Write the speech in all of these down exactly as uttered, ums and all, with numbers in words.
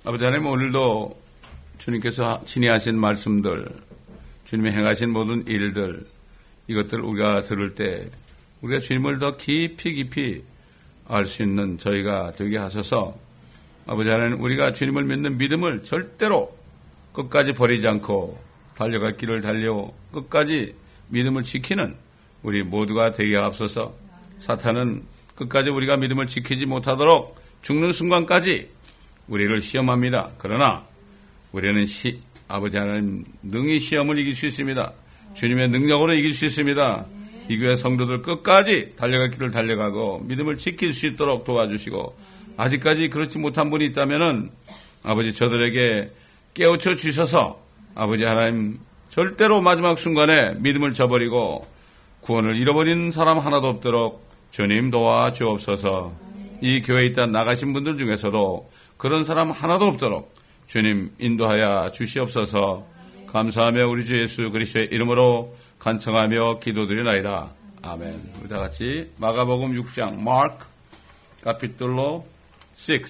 아버지 하나님, 오늘도 주님께서 친히 하신 말씀들, 주님이 행하신 모든 일들, 이것들 우리가 들을 때 우리가 주님을 더 깊이 깊이 알 수 있는 저희가 되게 하셔서 아버지 하나님, 우리가 주님을 믿는 믿음을 절대로 끝까지 버리지 않고 달려갈 길을 달려 끝까지 믿음을 지키는 우리 모두가 되게 하옵소서. 사탄은 끝까지 우리가 믿음을 지키지 못하도록 죽는 순간까지 우리를 시험합니다. 그러나 우리는 시, 아버지 하나님 능히 시험을 이길 수 있습니다. 주님의 능력으로 이길 수 있습니다. 이 교회 성도들 끝까지 달려갈 길을 달려가고 믿음을 지킬 수 있도록 도와주시고, 아직까지 그렇지 못한 분이 있다면은 아버지 저들에게 깨우쳐 주셔서 아버지 하나님 절대로 마지막 순간에 믿음을 저버리고 구원을 잃어버린 사람 하나도 없도록 주님 도와주옵소서. 이 교회에 있다 나가신 분들 중에서도 그런 사람 하나도 없도록 주님 인도하여 주시옵소서. 감사하며 우리 주 예수 그리스도의 이름으로 간청하며 기도드리나이다. 아멘. 우리 다 같이 마가복음 육 장, 마크 카피톨로 육.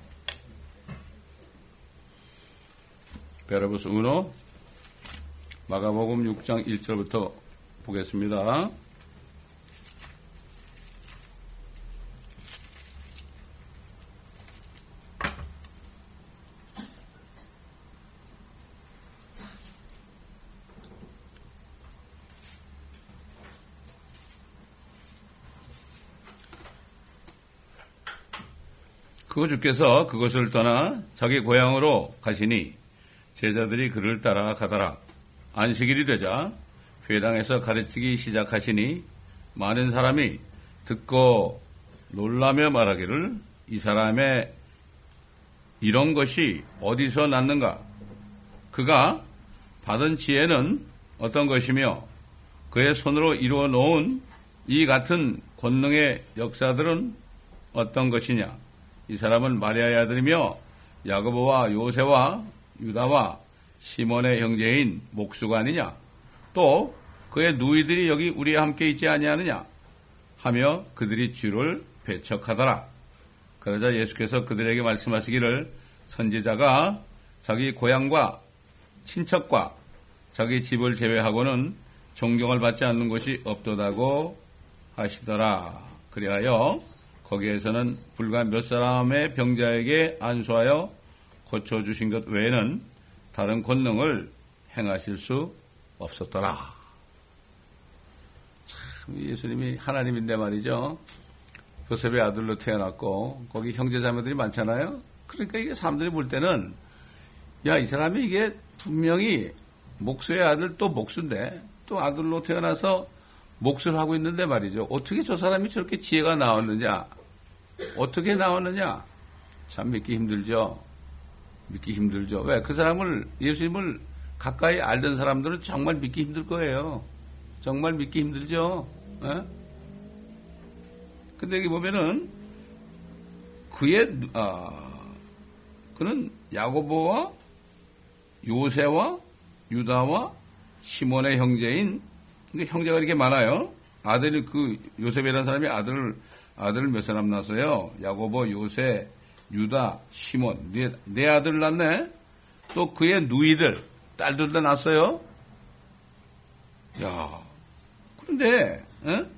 베르보스 일. 마가복음 육 장 일 절부터 보겠습니다. 그 주께서 그것을 떠나 자기 고향으로 가시니 제자들이 그를 따라 가더라. 안식일이 되자 회당에서 가르치기 시작하시니 많은 사람이 듣고 놀라며 말하기를, 이 사람의 이런 것이 어디서 났는가? 그가 받은 지혜는 어떤 것이며 그의 손으로 이루어 놓은 이 같은 권능의 역사들은 어떤 것이냐? 이 사람은 마리아의 아들이며 야고보와 요새와 유다와 시몬의 형제인 목수가 아니냐? 또 그의 누이들이 여기 우리와 함께 있지 아니하느냐? 하며 그들이 주를 배척하더라. 그러자 예수께서 그들에게 말씀하시기를, 선지자가 자기 고향과 친척과 자기 집을 제외하고는 존경을 받지 않는 곳이 없도다고 하시더라. 그리하여 거기에서는 불과 몇 사람의 병자에게 안수하여 고쳐주신 것 외에는 다른 권능을 행하실 수 없었더라. 참, 예수님이 하나님인데 말이죠. 요셉의 아들로 태어났고 거기 형제 자매들이 많잖아요. 그러니까 이게 사람들이 볼 때는, 야, 이 사람이 이게 분명히 목수의 아들 또 목수인데 또 아들로 태어나서 목수를 하고 있는데 말이죠. 어떻게 저 사람이 저렇게 지혜가 나왔느냐? 어떻게 나왔느냐? 참 믿기 힘들죠. 믿기 힘들죠. 왜? 그 사람을, 예수님을 가까이 알던 사람들은 정말 믿기 힘들 거예요. 정말 믿기 힘들죠. 에? 근데 여기 보면은 그의, 아, 그는 야고보와 요새와 유다와 시몬의 형제인, 근데 형제가 이렇게 많아요. 아들이, 그 요셉이라는 사람이 아들을 아들을 몇 사람 낳았어요? 야고보, 요새, 유다, 시몬. 네, 네 아들 낳네? 또 그의 누이들, 딸들도 낳았어요? 야, 그런데, 에?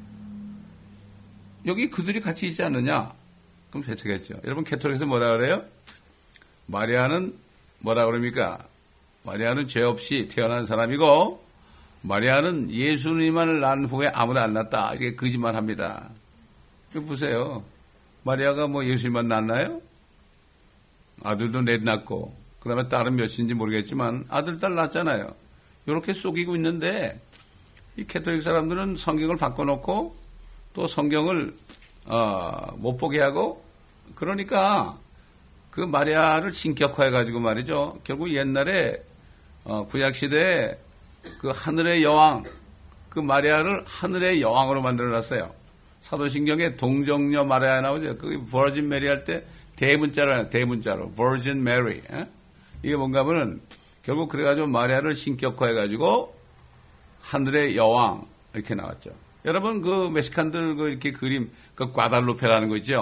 여기 그들이 같이 있지 않느냐? 그럼 배척했죠. 여러분, 캐톨릭에서 뭐라 그래요? 마리아는 뭐라 그럽니까? 마리아는 죄 없이 태어난 사람이고, 마리아는 예수님만을 낳은 후에 아무나 안 낳았다. 이렇게 거짓말 합니다. 보세요. 마리아가 뭐 예수님만 낳았나요? 아들도 넷 낳고, 그 다음에 딸은 몇인지 모르겠지만 아들, 딸 낳았잖아요. 이렇게 속이고 있는데, 이 캐톨릭 사람들은 성경을 바꿔놓고 또 성경을 어, 못 보게 하고, 그러니까 그 마리아를 신격화해가지고 말이죠. 결국 옛날에 어, 구약시대에 그 하늘의 여왕, 그 마리아를 하늘의 여왕으로 만들어놨어요. 사도신경에 동정녀 마리아 나오죠. 그게 버진 메리 할 때 대문자로, 대문자로. 버진 메리. 이게 뭔가 하면은 결국 그래가지고 마리아를 신격화해가지고 하늘의 여왕 이렇게 나왔죠. 여러분 그 멕시칸들 그 이렇게 그림, 그 과달루페라는 거 있죠.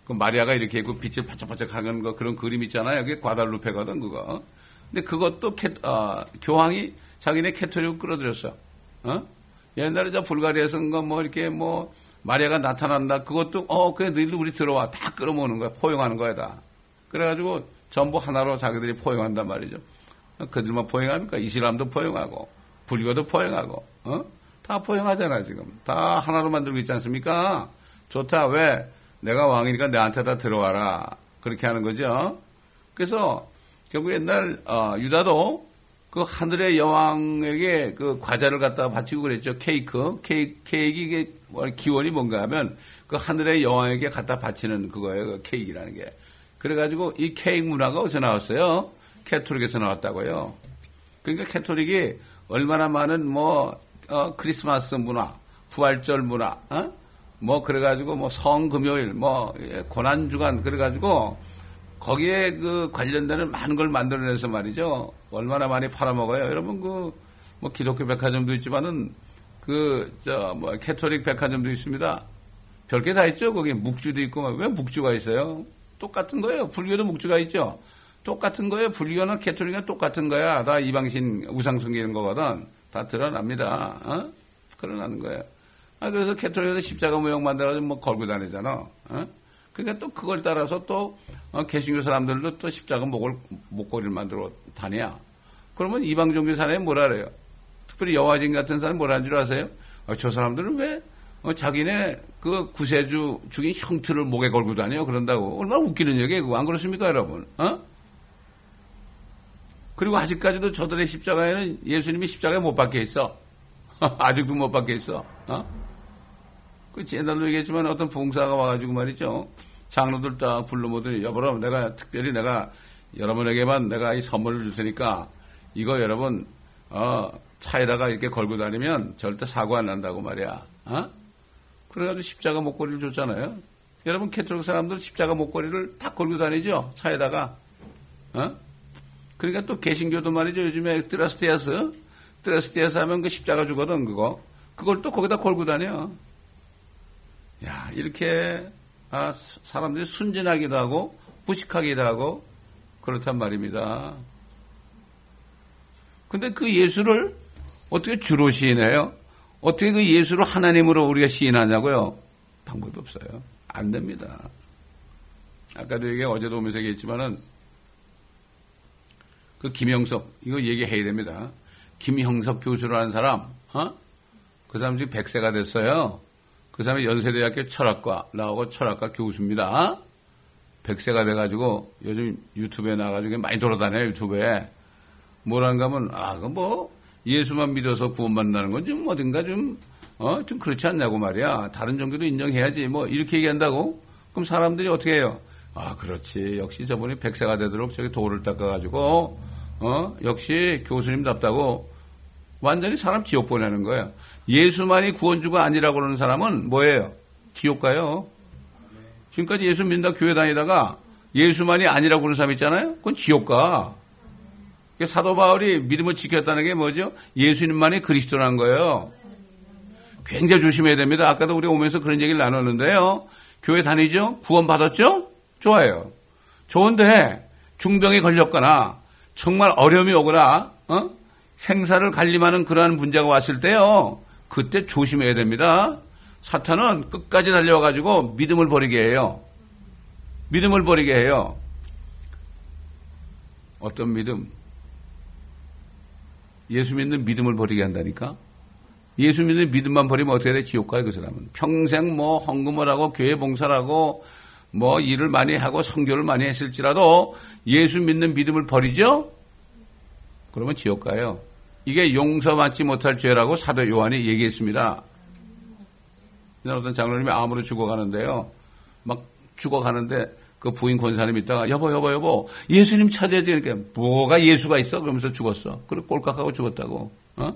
그 마리아가 이렇게 있고 빛을 반짝반짝 하는 거 그런 그림 있잖아요. 그게 과달루페거든, 그거. 근데 그것도 캐, 어, 교황이 자기네 캐토릭을 끌어들였어. 어? 옛날에 저 불가리아에서 뭐 이렇게 뭐 마리아가 나타난다. 그것도 어, 그래 너희들 우리 들어와. 다 끌어모으는 거야. 포용하는 거야, 다. 그래가지고 전부 하나로 자기들이 포용한단 말이죠. 그들만 포용합니까? 이슬람도 포용하고, 불교도 포용하고, 어? 다 포용하잖아, 지금. 다 하나로 만들고 있지 않습니까? 좋다. 왜? 내가 왕이니까 내한테 다 들어와라. 그렇게 하는 거죠. 그래서 결국 옛날, 어, 유다도 그 하늘의 여왕에게 그 과자를 갖다 바치고 그랬죠. 케이크. 케이크, 케이크 이게 기원이 뭔가 하면 그 하늘의 여왕에게 갖다 바치는 그거예요. 그 케이크라는 게. 그래가지고 이 케이크 문화가 어디서 나왔어요? 캐토릭에서 나왔다고요. 그러니까 캐토릭이 얼마나 많은 뭐, 어, 크리스마스 문화, 부활절 문화, 어? 뭐, 그래가지고 뭐 성금요일, 뭐, 고난주간, 그래가지고 거기에 그 관련되는 많은 걸 만들어내서 말이죠. 얼마나 많이 팔아먹어요. 여러분 그, 뭐 기독교 백화점도 있지만은 그, 저, 뭐, 캐토릭 백화점도 있습니다. 별게 다 있죠. 거기 묵주도 있고, 왜 묵주가 있어요? 똑같은 거예요. 불교도 묵주가 있죠. 똑같은 거예요. 불교나 캐토릭은 똑같은 거야. 다 이방신 우상 섬기는 거거든. 다 드러납니다. 어? 드러나는 거예요. 아, 그래서 캐토릭에서 십자가 모형 만들어가지고 뭐 걸고 다니잖아. 어? 그러니까 또 그걸 따라서 또, 어, 개신교 사람들도 또 십자가 목을, 목걸이를 만들어 다녀. 그러면 이방 종교 사람이 뭐라 그래요? 특별히 여화진 같은 사람이 뭐라는 줄 아세요? 아, 저 사람들은 왜, 어, 자기네 그 구세주 죽인 형틀을 목에 걸고 다녀? 그런다고. 얼마나 웃기는 얘기예요. 그거 안 그렇습니까, 여러분? 어? 그리고 아직까지도 저들의 십자가에는 예수님이 십자가에 못 박혀 있어. 아직도 못 박혀 있어. 어? 그 옛날도 얘기했지만 어떤 부흥사가 와가지고 말이죠. 장로들 다 불러 모더니 여러분 내가 특별히 내가 여러분에게만 내가 이 선물을 줄 테니까 이거 여러분 어, 차에다가 이렇게 걸고 다니면 절대 사고 안 난다고 말이야. 어? 그래가지고 십자가 목걸이를 줬잖아요. 여러분 캐토릭 사람들 십자가 목걸이를 다 걸고 다니죠. 차에다가. 어? 그러니까 또 개신교도 말이죠. 요즘에 트라스티아스, 트라스티아스 하면 그 십자가 주거든, 그거. 그걸 또 거기다 걸고 다녀. 야, 이렇게, 아, 사람들이 순진하기도 하고, 무식하기도 하고, 그렇단 말입니다. 근데 그 예수를 어떻게 주로 시인해요? 어떻게 그 예수를 하나님으로 우리가 시인하냐고요? 방법이 없어요. 안 됩니다. 아까도 얘기, 어제도 오면서 얘기했지만은, 그 김형석, 이거 얘기해야 됩니다. 김형석 교수라는 사람, 어? 그 사람 지금 백 세가 됐어요. 그 사람이 연세대학교 철학과 나오고 철학과 교수입니다. 백 세가 돼가지고 요즘 유튜브에 나와가지고 많이 돌아다녀요, 유튜브에. 뭐란가 하면, 아, 그 뭐, 예수만 믿어서 구원받는다는 건 좀 어딘가 좀, 어, 좀 그렇지 않냐고 말이야. 다른 종교도 인정해야지. 뭐, 이렇게 얘기한다고? 그럼 사람들이 어떻게 해요? 아, 그렇지. 역시 저분이 백 세가 되도록 저기 돌을 닦아가지고, 어, 역시 교수님답다고 완전히 사람 지옥 보내는 거예요. 예수만이 구원주가 아니라고 그러는 사람은 뭐예요? 지옥 가요. 지금까지 예수 믿는다 교회 다니다가 예수만이 아니라고 그러는 사람 있잖아요? 그건 지옥 가. 사도 바울이 믿음을 지켰다는 게 뭐죠? 예수님만이 그리스도라는 거예요. 굉장히 조심해야 됩니다. 아까도 우리 오면서 그런 얘기를 나눴는데요. 교회 다니죠? 구원 받았죠? 좋아요. 좋은데 중병에 걸렸거나 정말 어려움이 오거나 어? 생사를 갈림하는 그러한 문제가 왔을 때요. 그때 조심해야 됩니다. 사탄은 끝까지 달려와가지고 믿음을 버리게 해요. 믿음을 버리게 해요. 어떤 믿음? 예수 믿는 믿음을 버리게 한다니까? 예수 믿는 믿음만 버리면 어떻게 돼? 지옥 가요, 그 사람은. 평생 뭐 헌금을 하고 교회 봉사를 하고 뭐 일을 많이 하고 선교를 많이 했을지라도 예수 믿는 믿음을 버리죠? 그러면 지옥 가요. 이게 용서받지 못할 죄라고 사도 요한이 얘기했습니다. 어떤 장로님이 암으로 죽어가는데요. 막 죽어가는데 그 부인 권사님이 있다가 여보 여보 여보 예수님 찾아야지. 그러니까 뭐가 예수가 있어? 그러면서 죽었어. 그리고 꼴깍하고 죽었다고. 어?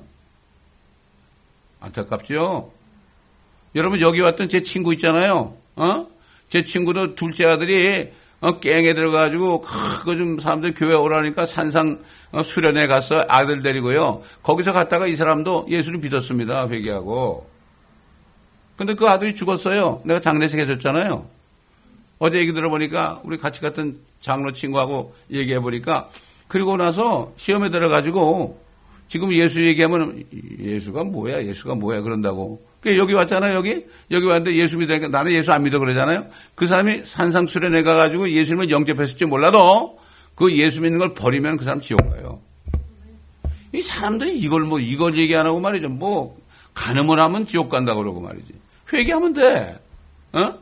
안타깝죠? 여러분 여기 왔던 제 친구 있잖아요. 어? 제 친구도 둘째 아들이 어, 깽에 들어가가지고 그거 좀 사람들 교회 오라니까 산상 어, 수련회 가서 아들 데리고요. 거기서 갔다가 이 사람도 예수를 믿었습니다. 회개하고. 근데 그 아들이 죽었어요. 내가 장례식 해줬잖아요. 어제 얘기 들어보니까 우리 같이 갔던 장로 친구하고 얘기해보니까 그리고 나서 시험에 들어가지고 지금 예수 얘기하면 예수가 뭐야 예수가 뭐야 그런다고. 여기 왔잖아요 여기. 여기 왔는데 예수 믿으니까 나는 예수 안 믿어 그러잖아요. 그 사람이 산상수련회 가가지고 예수님을 영접했을지 몰라도 그 예수 믿는 걸 버리면 그 사람 지옥 가요. 이 사람들이 이걸 뭐 이걸 얘기 안 하고 말이죠. 뭐 간음을 하면 지옥 간다고 그러고 말이지. 회개하면 돼. 어?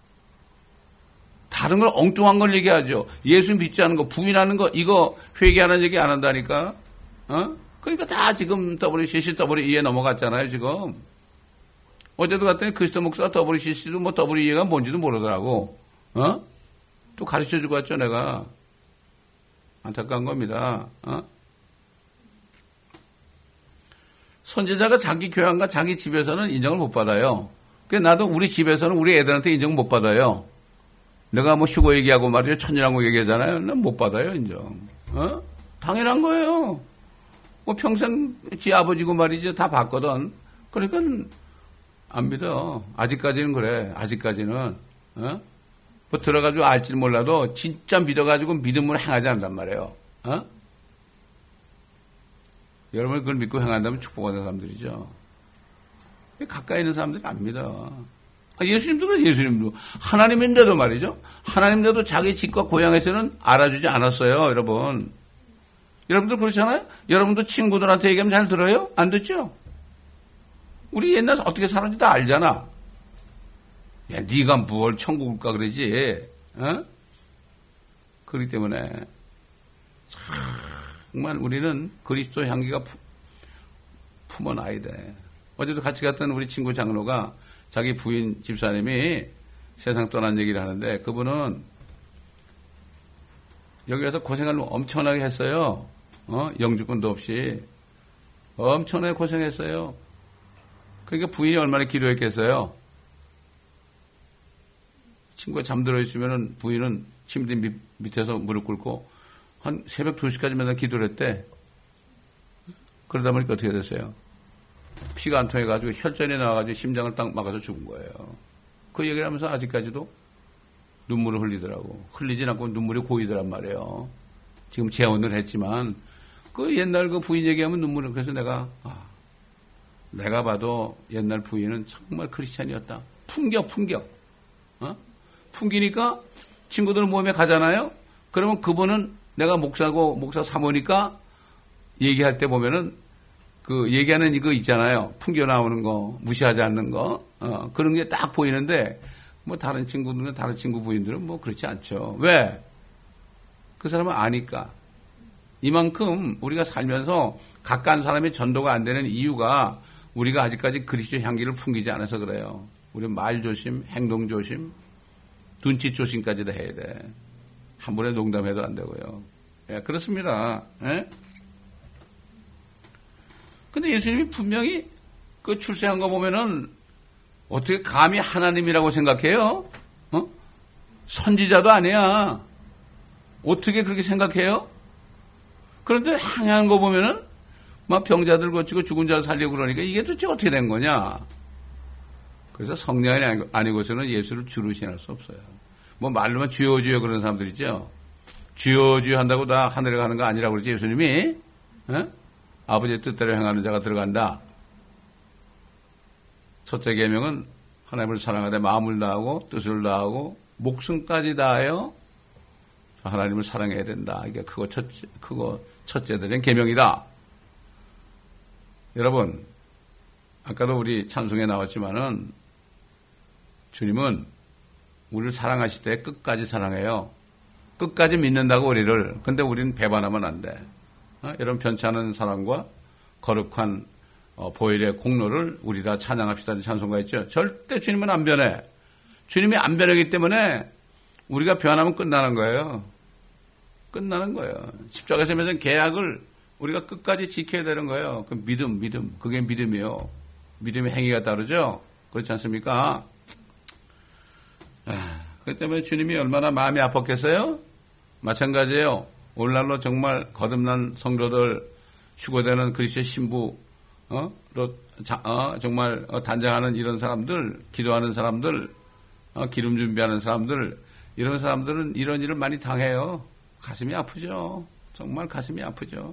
다른 걸 엉뚱한 걸 얘기하죠. 예수 믿지 않는 거, 부인하는 거, 이거 회개하는 얘기 안 한다니까. 어? 그러니까 다 지금 더블유씨씨, 더블유이에 넘어갔잖아요, 지금. 어제도 갔더니 그리스도 목사가 더블유씨씨도 뭐 더블유이가 뭔지도 모르더라고. 어? 또 가르쳐 주고 왔죠, 내가. 안타까운 겁니다. 어? 선지자가 자기 교양과 자기 집에서는 인정을 못 받아요. 그래서 나도 우리 집에서는 우리 애들한테 인정 못 받아요. 내가 뭐 휴고 얘기하고 말이죠. 천일왕국 얘기하잖아요. 난 못 받아요, 인정. 어? 당연한 거예요. 뭐 평생 지 아버지고 말이죠. 다 봤거든. 그러니까 안 믿어. 아직까지는 그래. 아직까지는. 어? 뭐 들어가지고 알지 몰라도 진짜 믿어가지고 믿음으로 행하지 않단 말이에요. 어? 여러분이 그걸 믿고 행한다면 축복받는 사람들이죠. 가까이 있는 사람들이 안 믿어. 예수님도 그래, 예수님도. 하나님인데도 말이죠. 하나님인데도 자기 집과 고향에서는 알아주지 않았어요, 여러분. 여러분들 그렇잖아요? 여러분도 친구들한테 얘기하면 잘 들어요? 안 듣죠? 우리 옛날에 어떻게 살았는지 다 알잖아. 야, 네가 뭘 천국을 가 그러지? 어? 그렇기 때문에 정말 우리는 그리스도 향기가 품, 품어놔야 돼. 어제도 같이 갔던 우리 친구 장로가 자기 부인 집사님이 세상 떠난 얘기를 하는데 그분은 여기 와서 고생을 엄청나게 했어요. 어? 영주권도 없이. 엄청나게 고생했어요. 그러니까 부인이 얼마나 기도했겠어요. 친구가 잠들어 있으면 부인은 침대 밑, 밑에서 무릎 꿇고 한 새벽 두 시까지 맨날 기도를 했대. 그러다 보니까 어떻게 됐어요? 피가 안 통해가지고 혈전이 나와가지고 심장을 딱 막아서 죽은 거예요. 그 얘기를 하면서 아직까지도 눈물을 흘리더라고. 흘리진 않고 눈물이 고이더란 말이에요. 지금 재혼을 했지만 그 옛날 그 부인 얘기하면 눈물을. 그래서 내가 아, 내가 봐도 옛날 부인은 정말 크리스찬이었다. 풍겨 풍겨. 어? 풍기니까 친구들 모임에 가잖아요. 그러면 그분은 내가 목사고 목사 사모니까 얘기할 때 보면은 그 얘기하는 이거 있잖아요. 풍겨 나오는 거, 무시하지 않는 거, 어, 그런 게 딱 보이는데 뭐 다른 친구들은 다른 친구 부인들은 뭐 그렇지 않죠. 왜? 그 사람은 아니까. 이만큼 우리가 살면서 가까운 사람이 전도가 안 되는 이유가 우리가 아직까지 그리스도의 향기를 풍기지 않아서 그래요. 우리 말 조심, 행동 조심, 눈치 조심까지도 해야 돼. 한 번에 농담해도 안 되고요. 예, 그렇습니다. 예? 근데 예수님이 분명히 그 출세한 거 보면은 어떻게 감히 하나님이라고 생각해요? 어? 선지자도 아니야. 어떻게 그렇게 생각해요? 그런데 항해한 거 보면은 막 병자들 고치고 죽은 자를 살리고 그러니까 이게 도대체 어떻게 된 거냐? 그래서 성령이 아니고서는 예수를 주로 신할 수 없어요. 뭐 말로만 주여 주여 그러는 사람들 있죠. 주여 주여 한다고 다 하늘에 가는 거 아니라고 그러지 예수님이. 어? 아버지의 뜻대로 행하는 자가 들어간다. 첫째 계명은 하나님을 사랑하되 마음을 다하고 뜻을 다하고 목숨까지 다하여 하나님을 사랑해야 된다. 이게 그거 첫째, 그거 첫째 드린 계명이다. 여러분, 아까도 우리 찬송에 나왔지만은 주님은 우리를 사랑하실 때 끝까지 사랑해요. 끝까지 믿는다고 우리를. 근데 우리는 배반하면 안 돼. 어? 이런 변치 않은 사랑과 거룩한 어, 보혈의 공로를 우리 다 찬양합시다는 찬송가 있죠. 절대 주님은 안 변해. 주님이 안 변하기 때문에 우리가 변하면 끝나는 거예요. 끝나는 거예요. 십자가에서 맺은 계약을 우리가 끝까지 지켜야 되는 거예요. 그 믿음, 믿음. 그게 믿음이에요. 믿음의 행위가 다르죠? 그렇지 않습니까? 아, 그렇기 때문에 주님이 얼마나 마음이 아팠겠어요? 마찬가지예요. 오늘날로 정말 거듭난 성도들, 휴거되는 그리스도의 신부, 어? 자, 어? 정말 단장하는 이런 사람들, 기도하는 사람들, 어? 기름 준비하는 사람들, 이런 사람들은 이런 일을 많이 당해요. 가슴이 아프죠. 정말 가슴이 아프죠.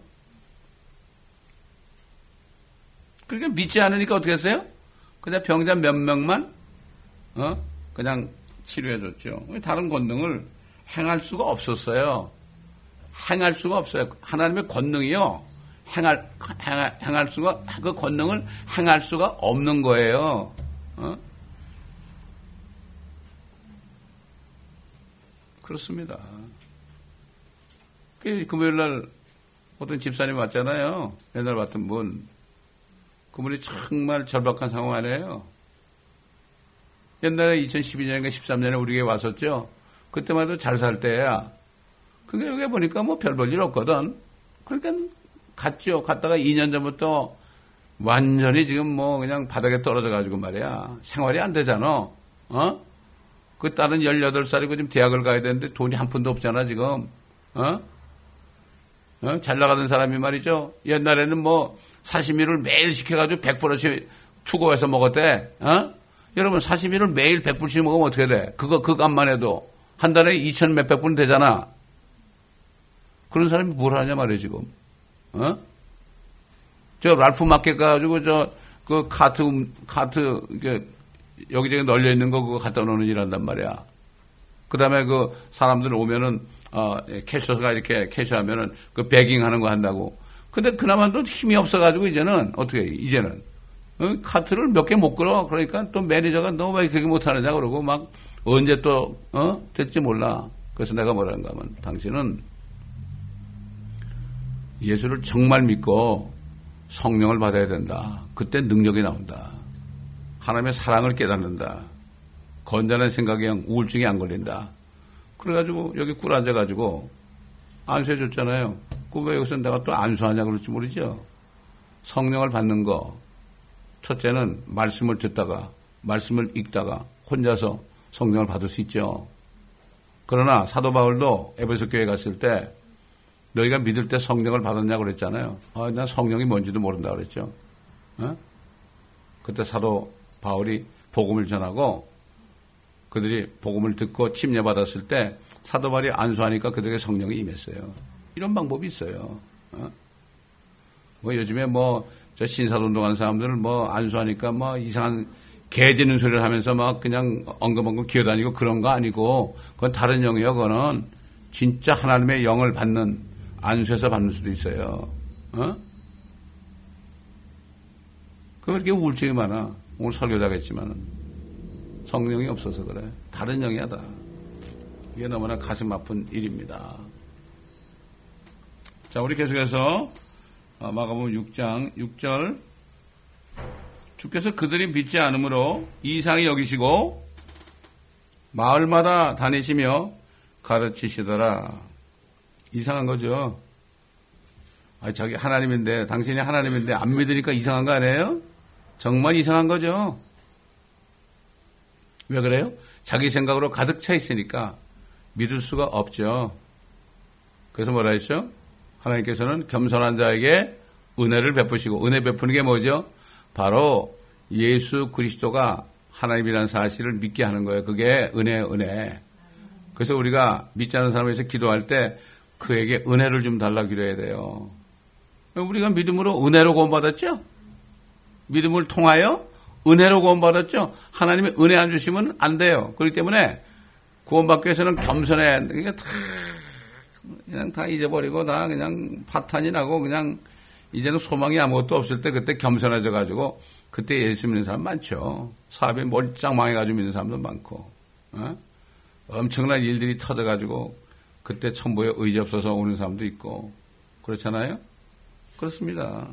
그러니까 믿지 않으니까 어떻게 했어요? 그냥 병자 몇 명만 어? 그냥 치료해줬죠. 다른 권능을 행할 수가 없었어요. 행할 수가 없어요. 하나님의 권능이요. 행할, 행할, 행할 수가, 그 권능을 행할 수가 없는 거예요. 어? 그렇습니다. 그 금요일날 어떤 집사님 왔잖아요. 옛날 봤던 분. 그분이 정말 절박한 상황 아니에요. 옛날에 이천십이 년인가 십삼 년에 우리 교회 왔었죠. 그때만 해도 잘 살 때야. 그게 여기 보니까 뭐 별 볼 일 없거든. 그러니까 갔죠. 갔다가 이 년 전부터 완전히 지금 뭐 그냥 바닥에 떨어져 가지고 말이야. 생활이 안 되잖아. 어? 그 딸은 열여덟 살이고 지금 대학을 가야 되는데 돈이 한 푼도 없잖아, 지금. 어? 어? 잘 나가던 사람이 말이죠. 옛날에는 뭐 사시미를 매일 시켜가지고 백 불어치 투고해서 먹었대. 어? 여러분 사시미를 매일 백 불씩 먹으면 어떻게 돼? 그거 그 값만 해도 한 달에 이천 몇백 불 되잖아. 그런 사람이 뭘 하냐 말이야 지금. 어? 저 랄프 마켓 가가지고 저 그 카트 카트 이게 여기저기 널려 있는 거 그거 갖다 놓는 일 한단 말이야. 그 다음에 그 사람들 오면은 어 캐셔가 이렇게 캐셔하면은 그 배깅 하는 거 한다고. 근데 그나마도 힘이 없어가지고 이제는 어떻게 해? 이제는 어? 카트를 몇 개 못 끌어. 그러니까 또 매니저가 너 왜 그렇게 못하느냐 그러고 막 언제 또 어? 될지 몰라. 그래서 내가 뭐라는가 하면 당신은 예수를 정말 믿고 성령을 받아야 된다. 그때 능력이 나온다. 하나님의 사랑을 깨닫는다. 건전한 생각에 우울증이 안 걸린다. 그래가지고 여기 꿀 앉아가지고 안수해 줬잖아요. 그 왜 여기서 내가 또 안수하냐 그럴지 모르죠. 성령을 받는 거. 첫째는 말씀을 듣다가 말씀을 읽다가 혼자서 성령을 받을 수 있죠. 그러나 사도 바울도 에베소 교회 갔을 때 너희가 믿을 때 성령을 받았냐고 그랬잖아요. 아, 난 성령이 뭔지도 모른다 그랬죠. 어? 그때 사도 바울이 복음을 전하고 그들이 복음을 듣고 침례받았을 때 사도 바울이 안수하니까 그들에게 성령이 임했어요. 이런 방법이 있어요. 어? 뭐 요즘에 뭐 저 신사운동하는 사람들을 뭐 안수하니까 뭐 이상한 개 짖는 소리를 하면서 막 그냥 엉금엉금 기어다니고 그런 거 아니고 그건 다른 영이요. 그거는 진짜 하나님의 영을 받는 안수해서 받는 수도 있어요. 어? 그 왜 이렇게 우울증이 많아? 오늘 설교자가 했지만은 성령이 없어서 그래. 다른 영이야 다. 이게 너무나 가슴 아픈 일입니다. 자, 우리 계속해서 마가복음 육 장 육 절 주께서 그들이 믿지 않으므로 이상히 여기시고 마을마다 다니시며 가르치시더라. 이상한 거죠. 아, 자기 하나님인데 당신이 하나님인데 안 믿으니까 이상한 거 아니에요? 정말 이상한 거죠. 왜 그래요? 자기 생각으로 가득 차 있으니까 믿을 수가 없죠. 그래서 뭐라 했죠? 하나님께서는 겸손한 자에게 은혜를 베푸시고 은혜 베푸는 게 뭐죠? 바로 예수 그리스도가 하나님이라는 사실을 믿게 하는 거예요. 그게 은혜예요, 은혜. 그래서 우리가 믿지 않는 사람에서 기도할 때 그에게 은혜를 좀 달라 기도해야 돼요. 우리가 믿음으로 은혜로 구원받았죠? 믿음을 통하여 은혜로 구원받았죠? 하나님이 은혜 안 주시면 안 돼요. 그렇기 때문에 구원받기 위해서는 겸손해야 한다. 그러니까 다 그냥 다 잊어버리고 다 그냥 파탄이 나고 그냥 이제는 소망이 아무것도 없을 때 그때 겸손해져 가지고 그때 예수 믿는 사람 많죠. 사업이 멀쩡 망해가지고 믿는 사람도 많고 어? 엄청난 일들이 터져가지고 그때 천부에 의지 없어서 오는 사람도 있고 그렇잖아요. 그렇습니다.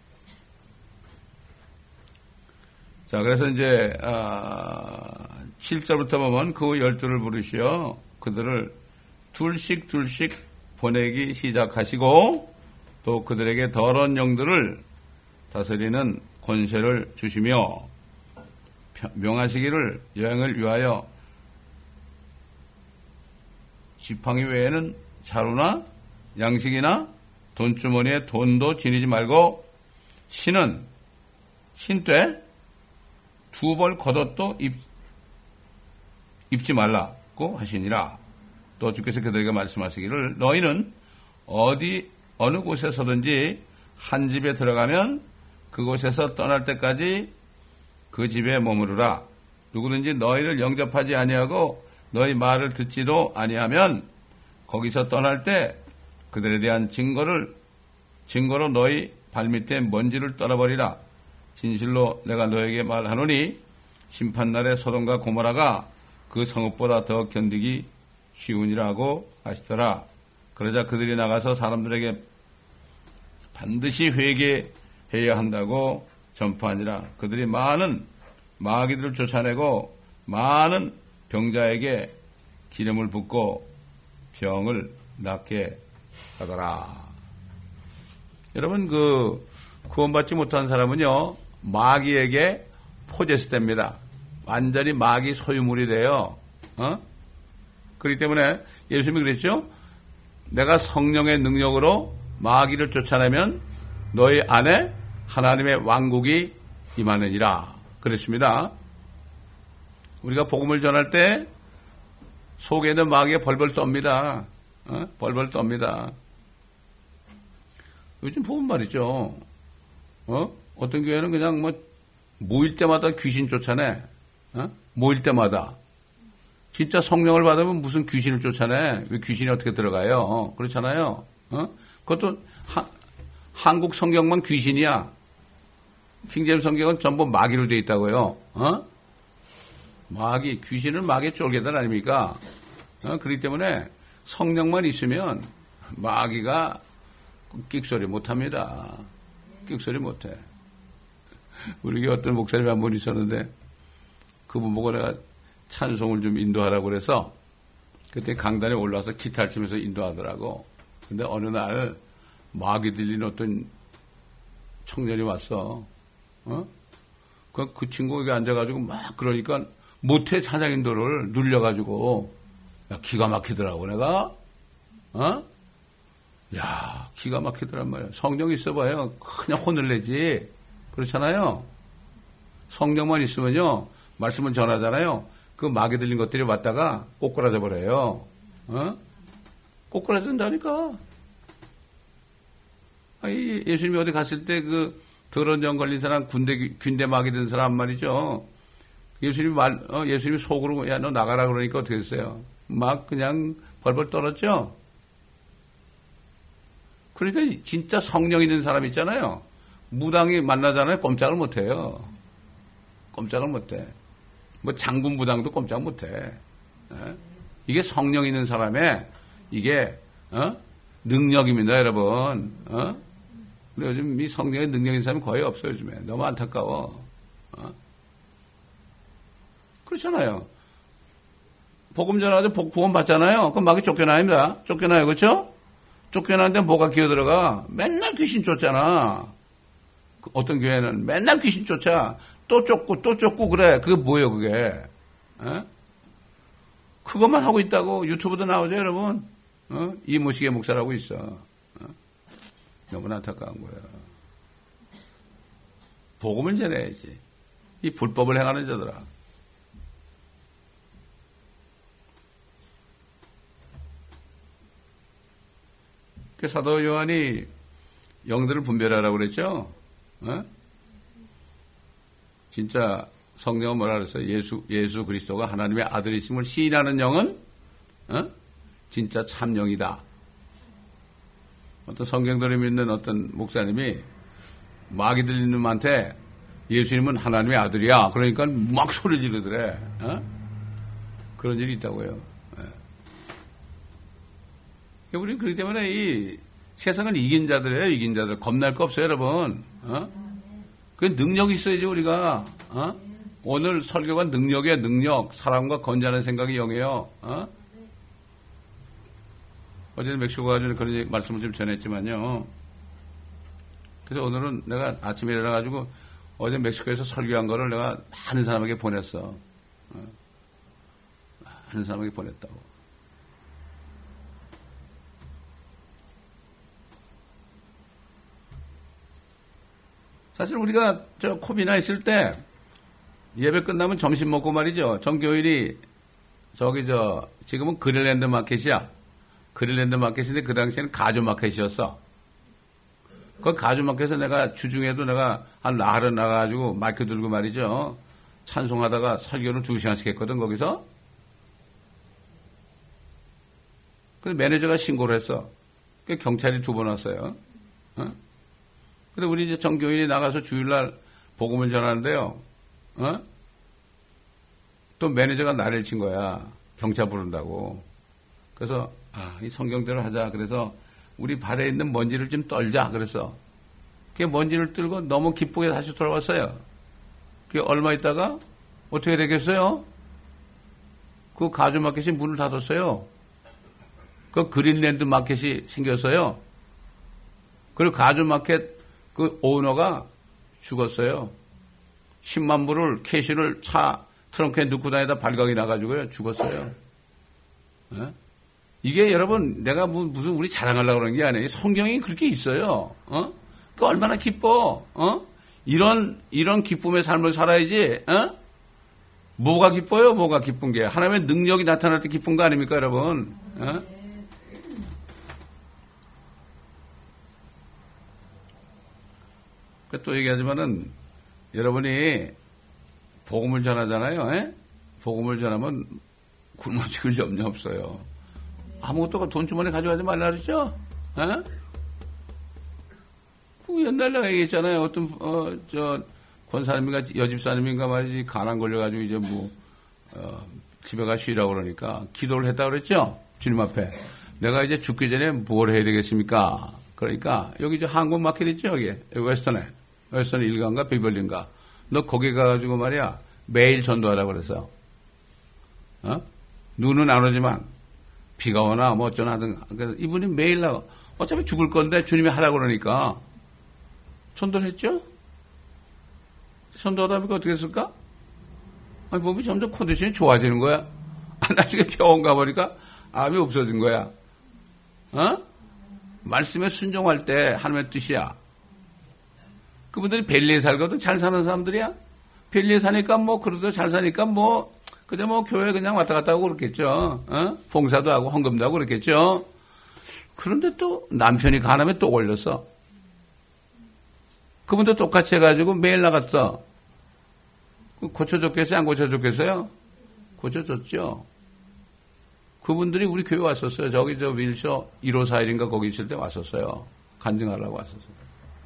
자, 그래서 이제 아, 칠 절부터 보면 그 열두를 부르시어 그들을 둘씩 둘씩 보내기 시작하시고 또 그들에게 더러운 영들을 다스리는 권세를 주시며 명하시기를 여행을 위하여 지팡이 외에는 자루나 양식이나 돈주머니에 돈도 지니지 말고 신은 신되 두 벌 겉옷도 입, 입지 말라. 고 하시니라. 또 주께서 그들에게 말씀하시기를 너희는 어디 어느 곳에서든지 한 집에 들어가면 그곳에서 떠날 때까지 그 집에 머무르라. 누구든지 너희를 영접하지 아니하고 너희 말을 듣지도 아니하면 거기서 떠날 때 그들에 대한 증거를 증거로 너희 발밑에 먼지를 떨어버리라. 진실로 내가 너에게 말하노니 심판날에 소돔과 고모라가 그 성읍보다 더 견디기 쉬우니라고 하시더라. 그러자 그들이 나가서 사람들에게 반드시 회개해야 한다고 전파하니라. 그들이 많은 마귀들을 쫓아내고 많은 병자에게 기름을 붓고 병을 낫게 하더라. 여러분, 그 구원받지 못한 사람은요 마귀에게 포제스됩니다. 완전히 마귀 소유물이 돼요. 어? 그렇기 때문에 예수님이 그랬죠. 내가 성령의 능력으로 마귀를 쫓아내면 너희 안에 하나님의 왕국이 임하느니라 그랬습니다. 우리가 복음을 전할 때 속에 있는 마귀가 벌벌 떱니다. 어? 벌벌 떱니다. 요즘 보면 말이죠. 어? 어떤 교회는 그냥 뭐 모일 때마다 귀신 쫓아내. 어? 모일 때마다. 진짜 성령을 받으면 무슨 귀신을 쫓아내? 왜 귀신이 어떻게 들어가요? 어? 그렇잖아요. 어? 그것도 하, 한국 성경만 귀신이야. 킹제임스 성경은 전부 마귀로 되어 있다고요. 어? 마귀, 귀신은 마귀의 쫄개들 아닙니까? 어? 그렇기 때문에 성령만 있으면 마귀가 끽소리 못합니다. 끽소리 못해. 우리 게 어떤 목사님이 한 분 있었는데 그분 보고 내가 찬송을 좀 인도하라고 그래서 그때 강단에 올라와서 기타를 치면서 인도하더라고. 근데 어느 날 마귀 들린 어떤 청년이 왔어. 어? 그, 그 친구 여기 앉아가지고 막 그러니까 못해 찬양 인도를 눌려가지고 야, 기가 막히더라고 내가. 어? 야, 기가 막히더란 말이야. 성령 있어봐요. 그냥 혼을 내지. 그렇잖아요. 성령만 있으면요. 말씀을 전하잖아요. 그 마귀 들린 것들이 왔다가 꼬꾸라져 버려요. 어? 꼬꾸라진다니까. 아니, 예수님이 어디 갔을 때 그 더러운 정 걸린 사람, 군대, 군대 마귀 든 사람 말이죠. 예수님이 말, 어, 예수님이 속으로 야, 너 나가라 그러니까 어떻게 됐어요? 막 그냥 벌벌 떨었죠? 그러니까 진짜 성령 있는 사람 있잖아요. 무당이 만나잖아요. 꼼짝을 못 해요. 꼼짝을 못 해. 뭐 장군 무당도 꼼짝 못 해. 예? 이게 성령 있는 사람의 이게 어? 능력입니다, 여러분. 어? 근데 요즘 이 성령의 능력 있는 사람이 거의 없어요, 요즘에. 너무 안타까워. 어? 그렇잖아요. 복음 전하고 구원 받잖아요. 그럼 마귀 쫓겨나입니다. 쫓겨나요, 그렇죠? 쫓겨나는데 뭐가 기어들어가? 맨날 귀신 쫓잖아. 어떤 교회는 맨날 귀신 쫓아. 또 쫓고 또 쫓고 그래. 그게 뭐예요, 그게? 에? 그것만 하고 있다고 유튜브도 나오죠, 여러분. 어? 이모시게 목사라고 있어. 어? 너무나 안타까운 거야. 복음을 전해야지. 이 불법을 행하는 자들아. 그 사도 요한이 영들을 분별하라고 그랬죠. 어? 진짜 성령은 뭐라 그랬어요? 예수 예수 그리스도가 하나님의 아들이심을 시인하는 영은 어? 진짜 참 영이다. 어떤 성경들을 믿는 어떤 목사님이 마귀 들리는 놈한테 예수님은 하나님의 아들이야. 그러니까 막 소리 지르더래. 어? 그런 일이 있다고요. 예. 우리 그렇기 때문에 이 세상을 이긴 자들이에요. 이긴 자들. 겁날 거 없어요, 여러분. 어? 그 능력이 있어야지 우리가. 어? 오늘 설교가 능력의 능력, 사람과 건재하는 생각이 영이에요. 어? 어제는 멕시코 가서 그런 말씀을 좀 전했지만요. 그래서 오늘은 내가 아침에 일어나가지고 어제 멕시코에서 설교한 거를 내가 많은 사람에게 보냈어. 어? 많은 사람에게 보냈다고. 사실 우리가 저 코비나 있을 때 예배 끝나면 점심 먹고 말이죠. 정교일이 저기 저 지금은 그릴랜드 마켓이야. 그릴랜드 마켓인데 그 당시에는 가주 마켓이었어. 그 가주 마켓에서 내가 주중에도 내가 한 나흘은 나가가지고 마이크 들고 말이죠. 찬송하다가 설교를 두 시간씩 했거든 거기서. 그래서 매니저가 신고를 했어. 그 경찰이 두 번 왔어요. 어? 근데 우리 이제 정교인이 나가서 주일날 복음을 전하는데요. 어? 또 매니저가 나를 친 거야. 경찰 부른다고. 그래서 아, 이 성경대로 하자. 그래서 우리 발에 있는 먼지를 좀 떨자. 그래서 그 먼지를 떨고 너무 기쁘게 다시 돌아왔어요. 그 얼마 있다가 어떻게 되겠어요? 그 가주 마켓이 문을 닫았어요. 그 그린랜드 마켓이 생겼어요. 그리고 가주 마켓 그 오너가 죽었어요. 십만 불을 캐시를 차 트렁크에 넣고 다니다 발각이 나가지고요. 죽었어요. 네? 이게 여러분 내가 무슨 우리 자랑하려고 그러는 게 아니에요. 성경이 그렇게 있어요. 어? 그 얼마나 기뻐. 어? 이런 이런 기쁨의 삶을 살아야지. 어? 뭐가 기뻐요? 뭐가 기쁜 게 하나님의 능력이 나타날 때 기쁜 거 아닙니까, 여러분? 어? 또 얘기하지만은 여러분이 복음을 전하잖아요. 에? 복음을 전하면 굶어 죽을 염려 없어요. 아무것도 돈 주머니 가져가지 말라 그러죠? 에? 그 옛날 내가 얘기했잖아요. 어떤 어, 저 권사님인가 여집사님인가 말이지 간암 걸려가지고 이제 뭐 어, 집에 가 쉬라고 그러니까 기도를 했다 그랬죠? 주님 앞에 내가 이제 죽기 전에 뭘 해야 되겠습니까? 그러니까 여기 이제 한국 마켓 있죠? 여기 웨스턴에 웨스턴 일가인가 비벌린가 너 거기 가가지고 말이야 매일 전도하라고 그래서 어? 눈은 안 오지만 비가 오나 뭐 어쩌나 하든 그래서 이분이 매일 나가 어차피 죽을 건데 주님이 하라고 그러니까 전도를 했죠? 전도하다 보니까 어떻게 했을까? 아니 몸이 점점 컨디션이 좋아지는 거야. 나중에 병원 가보니까 암이 없어진 거야. 어? 말씀에 순종할 때 하나님의 뜻이야. 그분들이 벨리에 살거든. 잘 사는 사람들이야. 벨리에 사니까 뭐 그래도 잘 사니까 뭐 그냥 뭐 교회 그냥 왔다 갔다 하고 그렇겠죠. 어? 봉사도 하고 헌금도 하고 그렇겠죠. 그런데 또 남편이 간암에 또 걸렸어. 그분도 똑같이 해가지고 매일 나갔어. 고쳐줬겠어요? 안 고쳐줬겠어요? 고쳐줬죠. 그분들이 우리 교회 왔었어요. 저기 저 윌셔 일오사일인가 거기 있을 때 왔었어요. 간증하려고 왔었어요.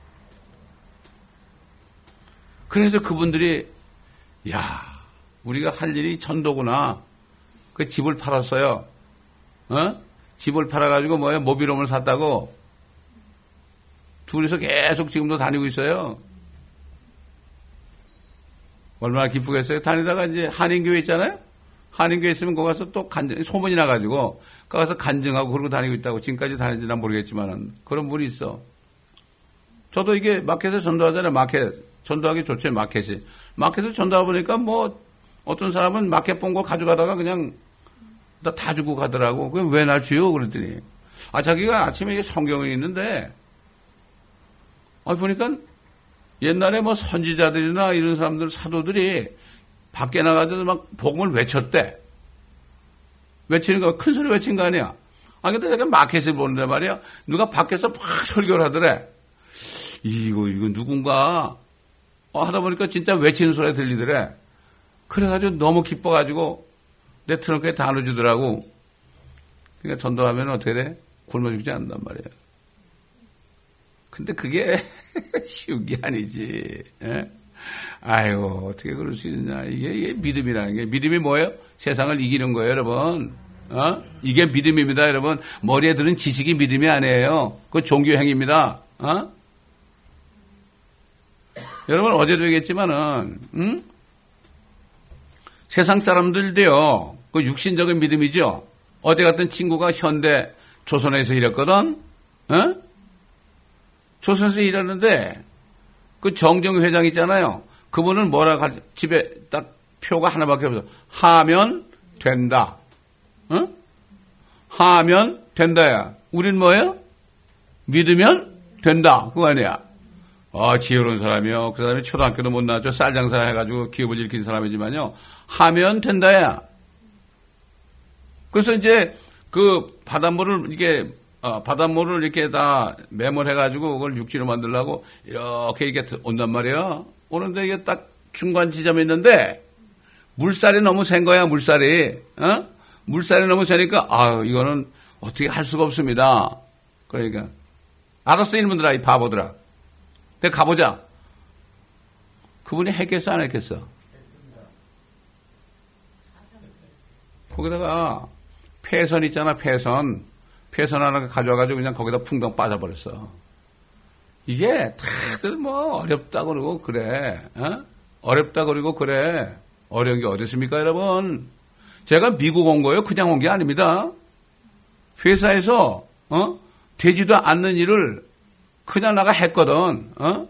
그래서 그분들이 야 우리가 할 일이 전도구나. 그 집을 팔았어요. 어? 집을 팔아가지고 뭐야 모빌홈을 샀다고 둘이서 계속 지금도 다니고 있어요. 얼마나 기쁘겠어요. 다니다가 이제 한인교회 있잖아요. 한인교회 있으면 거기 가서 또 간증, 소문이 나가지고 거기 가서 간증하고 그러고 다니고 있다고 지금까지 다니는지 난 모르겠지만은 그런 분이 있어. 저도 이게 마켓에 전도하잖아요. 마켓. 전도하기 좋죠. 마켓이. 마켓을 전도하다 보니까 뭐 어떤 사람은 마켓 본 거 가져가다가 그냥 다, 다 주고 가더라고. 그게 왜 날 주요? 그랬더니 아 자기가 아침에 이게 성경이 있는데 아 보니까 옛날에 뭐 선지자들이나 이런 사람들 사도들이 밖에 나가서 막 복음을 외쳤대. 외치는 거 큰 소리 외친 거 아니야. 아 근데 내가 마켓을 보는데 말이야. 누가 밖에서 막 설교를 하더래. 이거 이거 누군가 어, 하다 보니까 진짜 외치는 소리가 들리더래. 그래가지고 너무 기뻐가지고 내 트렁크에 다 넣어주더라고. 그러니까 전도하면 어떻게 돼? 굶어 죽지 않는단 말이야. 근데 그게 쉬운 게 아니지. 예? 아이고 어떻게 그럴 수 있느냐. 이게, 이게 믿음이라는 게. 믿음이 뭐예요? 세상을 이기는 거예요 여러분. 어? 이게 믿음입니다 여러분. 머리에 드는 지식이 믿음이 아니에요. 그거 종교행위입니다. 어? 여러분 어제도 얘기했지만은 응? 세상 사람들도요. 그 육신적인 믿음이죠. 어제 같은 친구가 현대 조선에서 일했거든. 어? 조선에서 일하는데 그 정정 회장 있잖아요. 그분은 뭐라 가 집에 딱 표가 하나밖에 없어. 하면 된다. 어? 하면 된다야. 우린 뭐예요? 믿으면 된다. 그거 아니야. 아, 지혜로운 사람이요. 그 사람이 초등학교도 못 나왔죠. 쌀 장사 해가지고 기업을 일으킨 사람이지만요. 하면 된다야. 그래서 이제 그 바닷물을 이게 어, 바닷물을 이렇게 다 매몰해가지고 그걸 육지로 만들려고 이렇게 이게 온단 말이야. 오는데 이게 딱 중간 지점에 있는데 물살이 너무 센 거야, 물살이. 어? 물살이 너무 세니까, 아, 이거는 어떻게 할 수가 없습니다. 그러니까. 알았어, 이놈들아, 이 바보들아. 내가 가보자. 그분이 했겠어, 안 했겠어? 거기다가 폐선 있잖아, 폐선. 폐선 하나 가져와가지고 그냥 거기다 풍덩 빠져버렸어. 이게 다들 뭐 어렵다 그러고 그래. 어? 어렵다 그러고 그래. 어려운 게 어디 있습니까, 여러분? 제가 미국 온 거예요. 그냥 온 게 아닙니다. 회사에서 어? 되지도 않는 일을 그냥 나가 했거든. 어?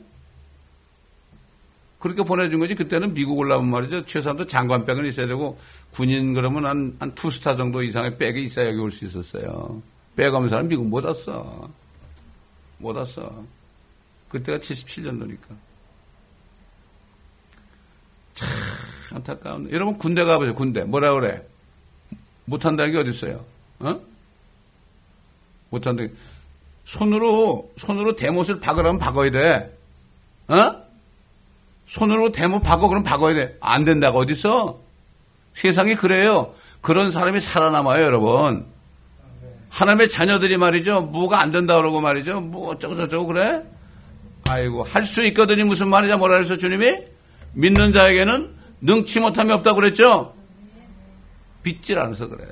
그렇게 보내준 거지. 그때는 미국 올라오면 말이죠. 최소한도 장관백은 있어야 되고 군인 그러면 한, 한 투스타 정도 이상의 백이 있어야 여기 올 수 있었어요. 백 없는 사람 미국 못 왔어. 못 왔어. 그때가 칠십칠 년도니까. 참 안타까운. 여러분 군대 가보세요. 군대. 뭐라 그래? 못한다는 게 어디 있어요? 어? 못한다. 손으로 손으로 대못을 박으라면 박아야 돼. 어? 손으로 대못 박어 그럼 박아야 돼. 안 된다고 어디 있어? 세상이 그래요. 그런 사람이 살아남아요, 여러분. 하나님의 자녀들이 말이죠. 뭐가 안 된다 그러고 말이죠. 뭐 어쩌고 저쩌고 그래? 아이고 할 수 있거든요. 무슨 말이냐 뭐라 그랬어 주님이? 믿는 자에게는 능치 못함이 없다고 그랬죠. 믿질 않아서 그래.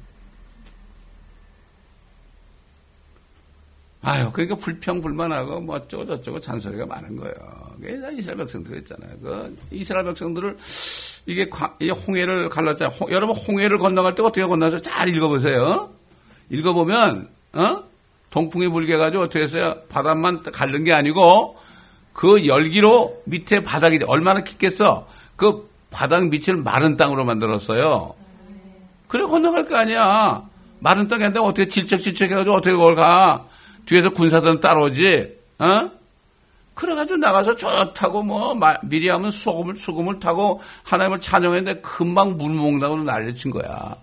아유 그러니까 불평불만하고 뭐 어쩌고 저쩌고 잔소리가 많은 거예요. 이스라엘 백성들 했잖아요. 그 이스라엘 백성들을 이게 홍해를 갈랐잖아요. 홍, 여러분 홍해를 건너갈 때 어떻게 건너서 잘 읽어보세요. 읽어보면 어? 동풍이 불게 해가지고 어떻게 했어요? 바닥만 갈른 게 아니고 그 열기로 밑에 바닥이 얼마나 깊겠어? 그 바닥 밑을 마른 땅으로 만들었어요. 그래 건너갈 거 아니야. 마른 땅에 한다고 어떻게 질척질척 해가지고 어떻게 그걸 가? 뒤에서 군사들은 따라오지. 어? 그래가지고 나가서 좋다고 뭐 미리 하면 소금을 수금을 타고 하나님을 찬양했는데 금방 물 먹는다고 난리친 거야.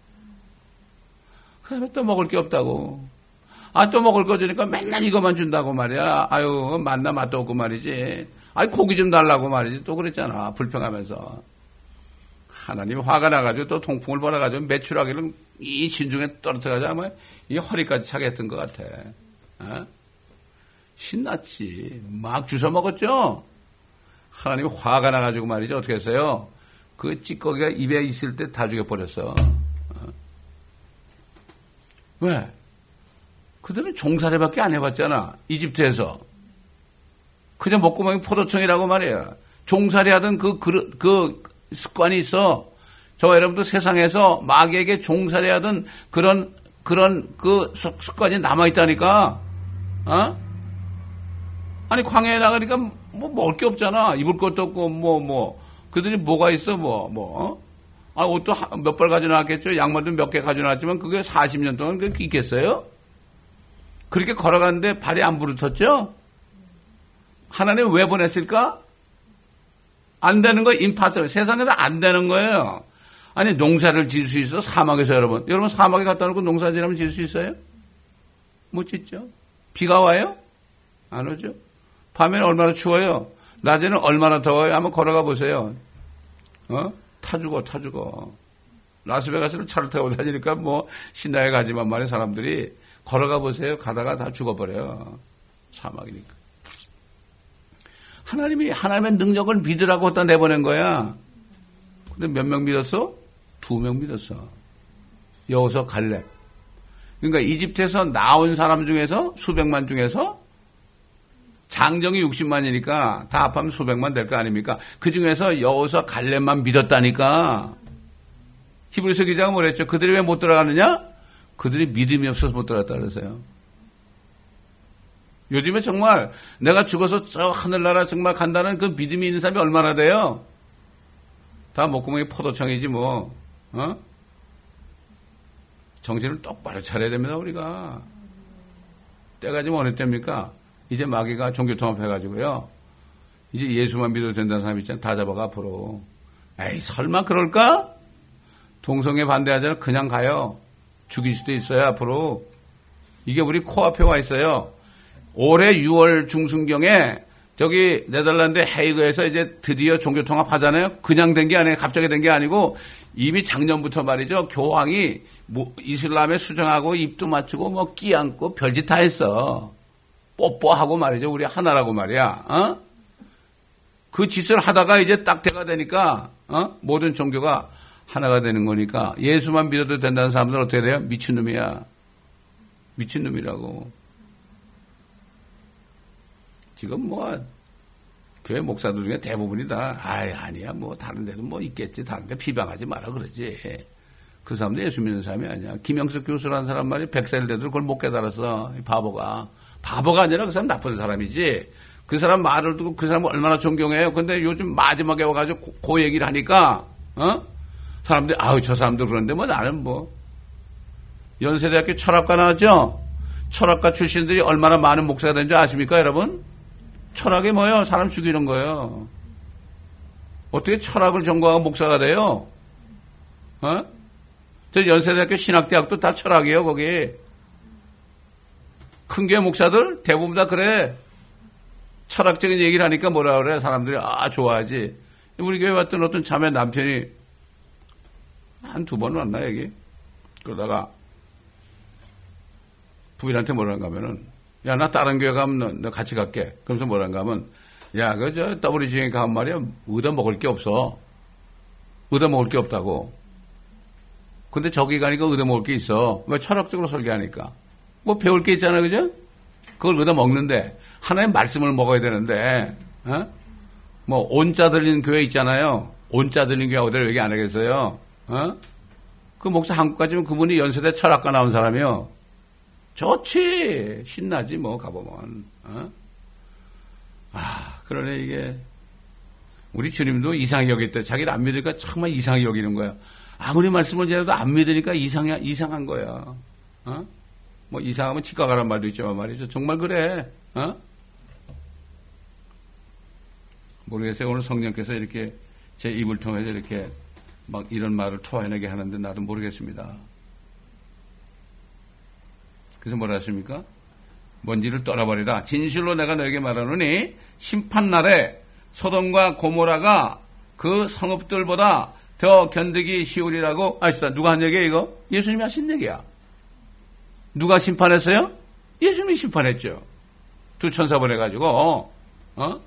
그다음에 또 먹을 게 없다고. 아, 또 먹을 거 주니까 맨날 이것만 준다고 말이야. 아유, 맛나 맛도 없고 말이지. 아이, 고기 좀 달라고 말이지. 또 그랬잖아. 불평하면서. 하나님이 화가 나가지고 또 통풍을 벌어가지고 매출하기를 이 진중에 떨어져가지고 아마 이 허리까지 차게 했던 것 같아. 어? 신났지. 막 주워 먹었죠? 하나님이 화가 나가지고 말이죠. 어떻게 했어요? 그 찌꺼기가 입에 있을 때 다 죽여버렸어. 왜? 그들은 종살이밖에 안 해봤잖아. 이집트에서. 그냥 먹구멍이 포도청이라고 말이야. 종살이 하던 그, 그, 그 습관이 있어. 저 여러분도 세상에서 마귀에게 종살이 하던 그런, 그런 그 습관이 남아있다니까. 어? 아니, 광야에 나가니까 뭐 먹을 게 없잖아. 입을 것도 없고, 뭐, 뭐. 그들이 뭐가 있어, 뭐, 뭐. 어? 아, 옷도 몇 벌 가져나왔겠죠. 양말도 몇 개 가져나왔지만 그게 사십 년 동안 그게 있겠어요? 그렇게 걸어갔는데 발이 안 부르쳤죠? 하나님 왜 보냈을까? 안 되는 거 임파서블. 세상에서 안 되는 거예요. 아니 농사를 지을 수 있어? 사막에서 여러분. 여러분 사막에 갖다 놓고 농사 지으면 지을 수 있어요? 못 짓죠. 비가 와요? 안 오죠. 밤에는 얼마나 추워요? 낮에는 얼마나 더워요? 한번 걸어가 보세요. 어? 타 죽어, 타 죽어. 라스베가스를 차를 타고 다니니까 뭐 신나게 가지만 말이야 사람들이. 걸어가 보세요. 가다가 다 죽어버려요. 사막이니까. 하나님이 하나님의 능력을 믿으라고 갖다 내보낸 거야. 근데 몇 명 믿었어? 두 명 믿었어. 여호수아 갈렙. 그러니까 이집트에서 나온 사람 중에서 수백만 중에서 장정이 육십만이니까 다 합하면 수백만 될 거 아닙니까? 그 중에서 여호수아 갈렙만 믿었다니까. 히브리서 기자가 뭐랬죠? 그들이 왜 못 들어가느냐? 그들이 믿음이 없어서 못 들어갔다 그러세요. 요즘에 정말 내가 죽어서 저 하늘나라 정말 간다는 그 믿음이 있는 사람이 얼마나 돼요? 다 목구멍이 포도청이지 뭐. 어? 정신을 똑바로 차려야 됩니다 우리가. 때가 지금 어느 때입니까? 이제 마귀가 종교통합해가지고요. 이제 예수만 믿어도 된다는 사람이 있잖아요. 다 잡아가 앞으로. 에이 설마 그럴까? 동성애 반대하잖아. 그냥 가요. 죽일 수도 있어요, 앞으로. 이게 우리 코앞에 와 있어요. 올해 유월 중순경에 저기 네덜란드 헤이그에서 이제 드디어 종교통합 하잖아요. 그냥 된 게 아니에요. 갑자기 된 게 아니고 이미 작년부터 말이죠. 교황이 뭐 이슬람에 수정하고 입도 맞추고 뭐 끼안고 별짓 다 했어. 뽀뽀하고 말이죠. 우리 하나라고 말이야. 어? 그 짓을 하다가 이제 딱 때가 되니까 어? 모든 종교가 하나가 되는 거니까 예수만 믿어도 된다는 사람들은 어떻게 돼요? 미친놈이야. 미친놈이라고. 지금 뭐 교회 목사들 중에 대부분이 다 아이 아니야 뭐 다른 데도 뭐 있겠지. 다른 데 비방하지 마라 그러지. 그 사람도 예수 믿는 사람이 아니야. 김영석 교수라는 사람 말이 백 살 돼도 그걸 못 깨달았어. 이 바보가. 바보가 아니라 그 사람 나쁜 사람이지. 그 사람 말을 듣고 그 사람을 얼마나 존경해요. 근데 요즘 마지막에 와가지고 고, 고 얘기를 하니까 어? 사람들이 아우 저 사람도 그런데 뭐 나는 뭐 연세대학교 철학과 나왔죠. 철학과 출신들이 얼마나 많은 목사가 된 줄 아십니까 여러분? 철학이 뭐예요? 사람 죽이는 거예요. 어떻게 철학을 전공하고 목사가 돼요? 어? 저 연세대학교 신학대학도 다 철학이에요 거기. 큰 교회 목사들 대부분 다 그래. 철학적인 얘기를 하니까 뭐라 그래 사람들이 아 좋아하지. 우리 교회 왔던 어떤 자매 남편이 한 두 번 왔나 여기. 그러다가 부인한테 뭐라는가 하면은 야 나 다른 교회 가면 너, 너 같이 갈게. 그러면서 뭐라는가 하면 야 그 저 더블유지에 가면 말이야 얻어 먹을 게 없어. 얻어 먹을 게 없다고. 근데 저기 가니까 얻어 먹을 게 있어. 왜 철학적으로 설계하니까. 뭐 배울 게 있잖아 그죠? 그걸 얻어 먹는데 하나의 말씀을 먹어야 되는데 어? 뭐 온자 들리는 교회 있잖아요. 온자 들리는 교회 어디를 얘기 안 하겠어요. 어? 그 목사 한국까지면 그분이 연세대 철학과 나온 사람이요. 좋지. 신나지 뭐 가보면. 어? 아 그러네 이게. 우리 주님도 이상히 여겼대. 자기를 안 믿으니까 정말 이상히 여기는 거야. 아무리 말씀을 드려도 안 믿으니까 이상해, 이상한 거야. 어? 뭐 이상하면 치과 가란 말도 있지만 말이죠. 정말 그래. 어? 모르겠어요. 오늘 성령께서 이렇게 제 입을 통해서 이렇게 막 이런 말을 토해내게 하는데 나도 모르겠습니다. 그래서 뭐라 하십니까? 먼지를 떠나버리라. 진실로 내가 너에게 말하노니 심판날에 소돔과 고모라가 그 성읍들보다 더 견디기 쉬우리라고 아시다. 누가 한 얘기야 이거? 예수님이 하신 얘기야. 누가 심판했어요? 예수님이 심판했죠. 두 천사 보내가지고 어? 어?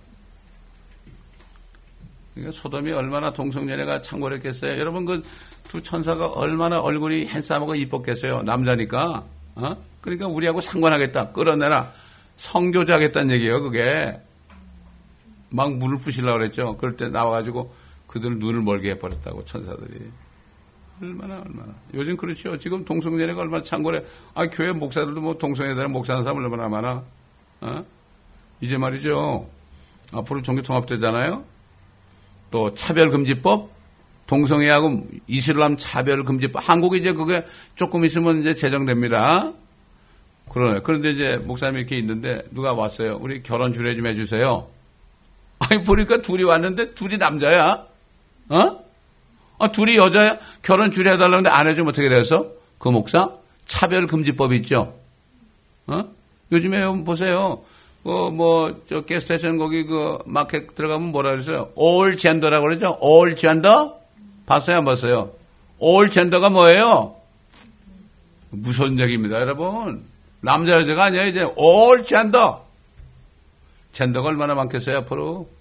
그러니까 소돔이 얼마나 동성연애가 창궐했겠어요. 여러분 그 두 천사가 얼마나 얼굴이 핸섬하고 이뻤겠어요. 남자니까. 어? 그러니까 우리하고 상관하겠다. 끌어내라. 성교제 하겠다는 얘기예요. 그게. 막 물을 부시려고 그랬죠. 그럴 때 나와가지고 그들 눈을 멀게 해버렸다고 천사들이. 얼마나 얼마나. 요즘 그렇죠. 지금 동성연애가 얼마나 창궐해. 아 교회 목사들도 뭐 동성연애는 목사하는 사람 얼마나 많아. 어? 이제 말이죠. 앞으로 종교통합되잖아요. 또 차별금지법, 동성애하고 이슬람 차별금지법. 한국이 이제 그게 조금 있으면 이제 제정됩니다. 그러네. 그런데 이제 목사님이 이렇게 있는데 누가 왔어요. 우리 결혼 주례 좀 해주세요. 아니 보니까 둘이 왔는데 둘이 남자야. 어? 아, 둘이 여자야. 결혼 주례 해달라는데 안 해주면 어떻게 돼서? 그 목사 차별금지법 있죠. 어? 요즘에 보세요. 어, 뭐, 저, 게스트에이션 거기 그, 마켓 들어가면 뭐라 그랬어요? all gender라고 그러죠? all gender? 봤어요? 안 봤어요? all gender가 뭐예요? 무서운 얘기입니다, 여러분. 남자, 여자가 아니야, 이제. all gender. 젠더가 얼마나 많겠어요, 앞으로?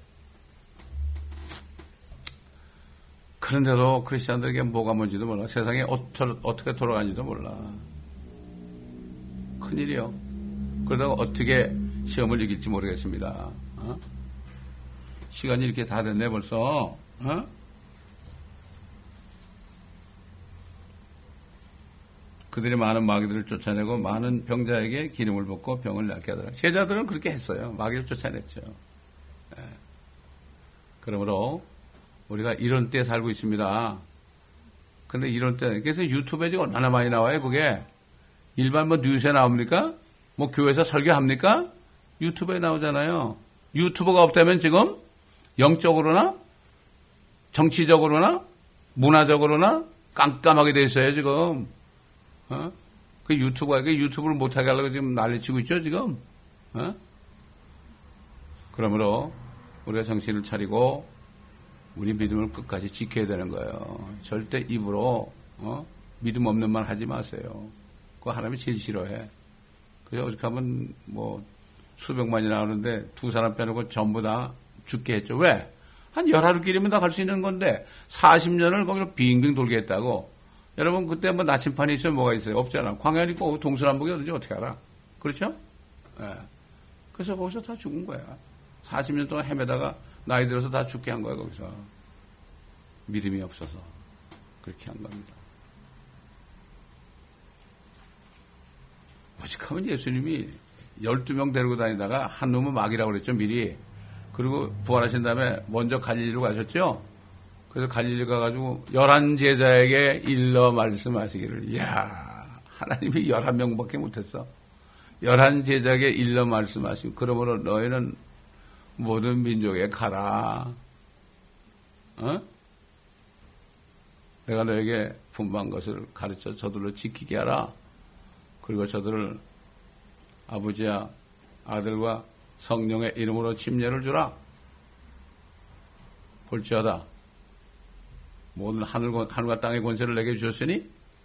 그런데도 크리스찬들에게 뭐가 뭔지도 몰라. 세상에 어떻게 돌아가는지도 몰라. 큰일이요. 그러다가 어떻게 시험을 이길지 모르겠습니다. 어? 시간이 이렇게 다 됐네 벌써. 어? 그들이 많은 마귀들을 쫓아내고 많은 병자에게 기름을 붓고 병을 낫게 하더라. 제자들은 그렇게 했어요. 마귀를 쫓아냈죠. 예. 그러므로 우리가 이런 때에 살고 있습니다. 근데 이런 때, 그래서 유튜브에 지금 얼마나 많이 나와요, 그게. 일반 뭐 뉴스에 나옵니까? 뭐 교회에서 설교합니까? 유튜브에 나오잖아요. 유튜브가 없다면 지금 영적으로나 정치적으로나 문화적으로나 깜깜하게 돼 있어요, 지금. 어? 그 유튜브가, 그 유튜브를 못하게 하려고 지금 난리치고 있죠, 지금? 어? 그러므로 우리가 정신을 차리고 우리 믿음을 끝까지 지켜야 되는 거예요. 절대 입으로, 어? 믿음 없는 말 하지 마세요. 그거 하나님이 제일 싫어해. 그래서 어떻게 하면 뭐 수백만이 나오는데 두 사람 빼놓고 전부 다 죽게 했죠. 왜? 한 열하루길이면 다 갈 수 있는 건데 사십 년을 거기로 빙빙 돌게 했다고. 여러분 그때 뭐 나침판이 있으면 뭐가 있어요? 없잖아. 광야는 있고 동서남북이 어딘지 어떻게 알아? 그렇죠? 예. 그래서 거기서 다 죽은 거야. 사십 년 동안 헤매다가 나이 들어서 다 죽게 한 거야 거기서. 믿음이 없어서 그렇게 한 겁니다. 오직하면 예수님이 열두 명 데리고 다니다가 한 놈은 막이라고 그랬죠, 미리. 그리고 부활하신 다음에 먼저 갈릴리로 가셨죠? 그래서 갈릴리 가가지고 열한 제자에게 일러 말씀하시기를. 이야, 하나님이 열한 명밖에 못했어. 열한 제자에게 일러 말씀하시고, 그러므로 너희는 모든 민족에 가라. 어? 내가 너에게 분부한 것을 가르쳐 저들로 지키게 하라. 그리고 저들을 아버지와 아들과 성령의 이름으로 침례를 주라. 볼지어다. 모든 하늘, 하늘과 땅의 권세를 내게 주셨으니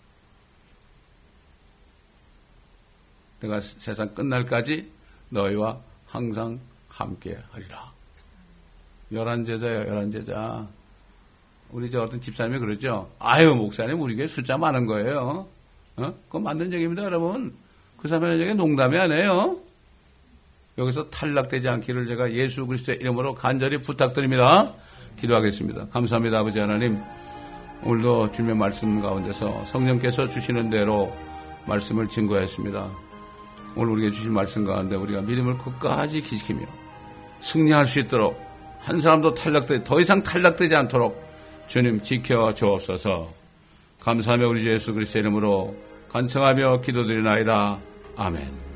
내가 세상 끝날까지 너희와 항상 함께 하리라. 열한 제자예요, 열한 제자. 우리 저 어떤 집사님이 그러죠. 아유, 목사님, 우리 교회 숫자 많은 거예요. 어? 그건 맞는 얘기입니다, 여러분. 그 사람의 얘기 농담이 아니에요. 여기서 탈락되지 않기를 제가 예수 그리스도의 이름으로 간절히 부탁드립니다. 기도하겠습니다. 감사합니다, 아버지 하나님. 오늘도 주님의 말씀 가운데서 성령께서 주시는 대로 말씀을 증거했습니다. 오늘 우리에게 주신 말씀 가운데 우리가 믿음을 끝까지 지키며 승리할 수 있도록 한 사람도 탈락되, 더 이상 탈락되지 않도록 주님 지켜 주옵소서. 감사하며 우리 주 예수 그리스도의 이름으로 간청하며 기도드리나이다. 아멘.